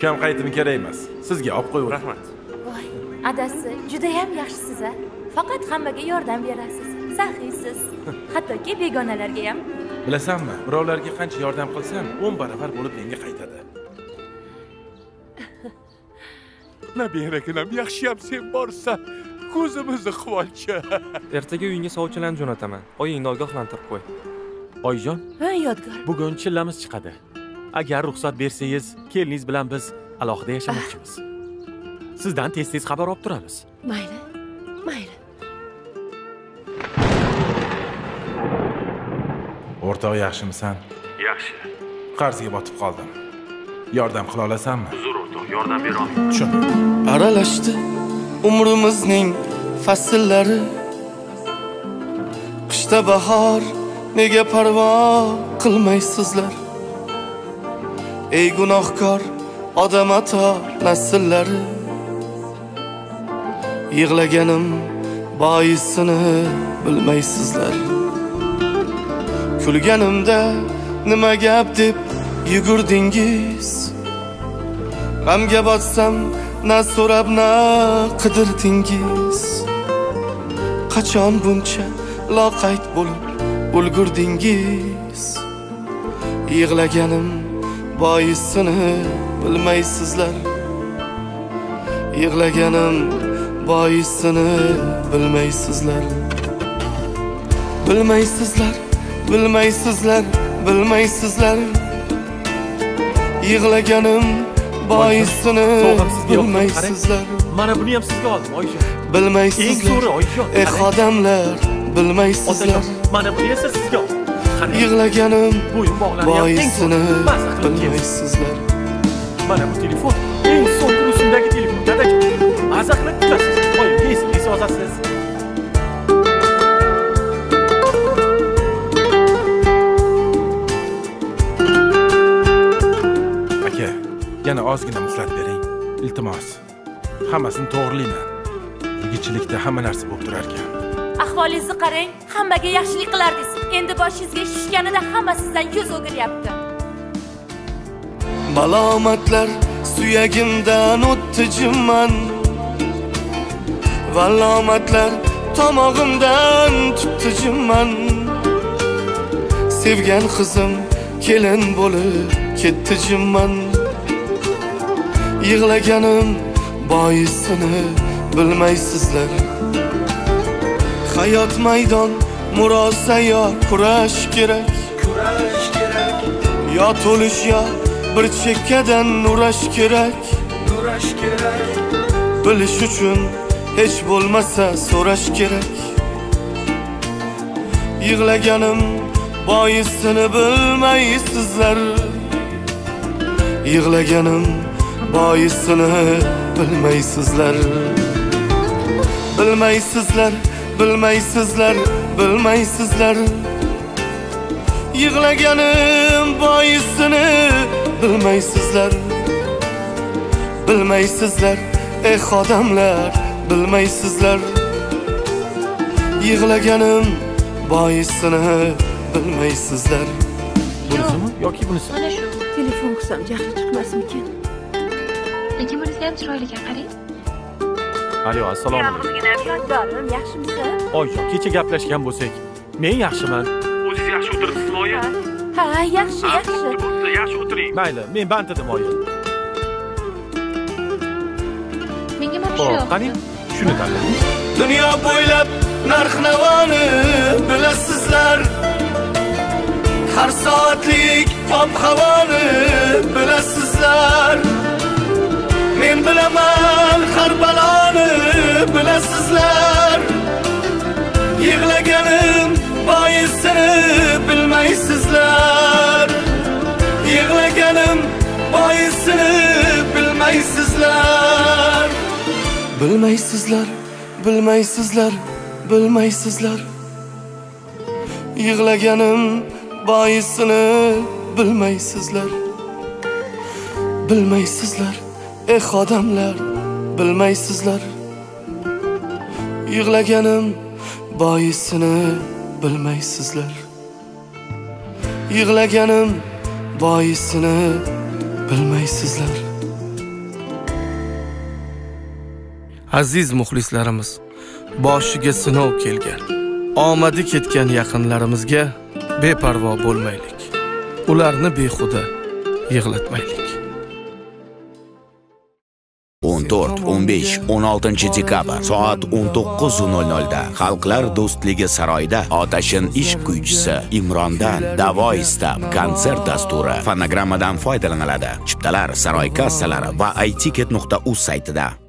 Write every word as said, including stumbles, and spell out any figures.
Ukam qaytimi kerak emas. Sizga olib qo'ying. Rahmat. Voy, adasi, juda ham yaxshisiz a. Faqat hammaga yordam berasiz. Saxiysiz. Hattoki begonalarga ham. Bilasanmi, birovlarga qancha yordam qilsam, o'n baravar bo'lib menga qaytadi. Nabiraginam, yaxshiyam sen borsan, ko'zimizni quvonchi. Ertaga uyingga sovchilarni jo'nataman. Oyingni ogohlantirib qo'y. Oyijon, Ha, Yodgor. bugun chillamiz chiqadi. Agar ruxsat bersangiz, keliningiz bilan biz alohida yashamoqchimiz. Sizdan tez-tez xabar olib turamiz. Mayli. Mayli. O'rtoq, yaxshimisan? Yaxshi. Qarzga botib qoldim. Yordam qila olasanmi? Uzr o'rtoq, yordam bera olaman. Tushun. Aralashdi umrimizning fasllari. Qishda bahor nega parvo qilmaysizlar? Ey gunohkor odam ato nasllari. Yig'laganim boisini bilmaysizlar. Kulganimda nima gap deb yugurdingiz. G'amga botsam na so'rab na qidirdingiz. Qachon buncha loqayd bo'lib ulgurdingiz. Yig'laganim boisini bilmaysizlar. Yig'laganim boisini bilmaysizlar. Bilmaysizlar, bilmaysizlar, bilmaysizlar. Yig'laganim boisini bilmaysizlar. Mana buni ham sizga oldim, Oyijon. Bilmaysizlar. Eng zo'ri, Oyijon. Eh odamlar, bilmaysizlar. Mana buni esa sizga oldim. Yig'laganim Bo'yin bog'lari ham eng boisini zo'ri. Mazza qilib keldim. bilmaysizlar. Mana bu telefon eng so'nggi rusumdagi telefon. Dadajon, mazza qilib tutasiz. Oyimga esga yozasiz. Aka, yana ozgina muhlat bering. Iltimos. Hammasini to'g'rilayman. Yigitchilikda hamma narsa bo'lib turar ekan. Ahvolingizni qarang, hammaga yaxshilik qilardingiz. Endi boshingizga ish tushganida hamma sizdan ko'z o'giryapti. Malomatlar suyagimdan o'tdi jimman. Valomatlar tomog'imdan tutdi jimman. Sevgan qizim kelin bo'lib ketdi jimman. Yig'laganim boisini bilmaysizlar. Hayot maydon murosa yo kurash kerak. Kurash kerak. Yo to'lish yo bir chekkadan nurash kerak. Nurash kerak. Bilish uchun hech bo'lmasa so'rash kerak. Yig'laganim boisini bilmaysizlar. Yig'laganim boisini bilmaysizlar. Bilmaysizlar, bilmaysizlar, bilmaysizlar. Yig'laganim boisini bilmaysizlar. Bilmaysizlar, eh odamlar, bilmaysizlar. Yig'laganim boisini bilmaysizlar. Bunisimi yoki bunisi? Mana shu telefon qilsam jahli chiqmasmikin? Lekin bunisi ham chiroyli ekan, qarang. Alo, assalomu alaykum. Yodgorim, yaxshimisiz? Oyijon, kecha gaplashgan bo'lsak, men yaxshiman. O'zingiz yaxshi o'tiribsizmi, oyi? Ha, yaxshi, yaxshi. Bo'lsa yaxshi o'tiring. Mayli, men bandidim, oyi. Menga mana shu Xo'p, yoqdi. qani? Shuni tanlang. Dunyo bo'ylab narx-navoni bilasizlar. Har soatlik ob-havoni bilasizlar. Men bilaman har baloni bilasizlar. Yig'laganim boisini bilmaysizlar. Yig'laganim boisini bilmaysizlar. Bilmaysizlar, bilmaysizlar, bilmaysizlar. Yig'laganim boisini bilmaysizlar. Bilmaysizlar, eh odamlar, bilmaysizlar. Yig'laganim boisini bilmaysizlar. Yig'laganim boisini bilmaysizlar. Aziz muxlislarimiz, boshiga sinov kelgan, omadi ketgan yaqinlarimizga beparvo bo'lmaylik. Ularni behuda yig'latmaylik. o'n to'rt, o'n besh, o'n oltinchi dekabr soat o'n to'qqiz nol nol da Xalqlar do'stligi saroyida Otashin ishq kuychisi Imrondan Davo istab konsert dasturi fonogrammadan foydalaniladi. Chiptalar saroy kassalari va i ticket nuqta uz saytida.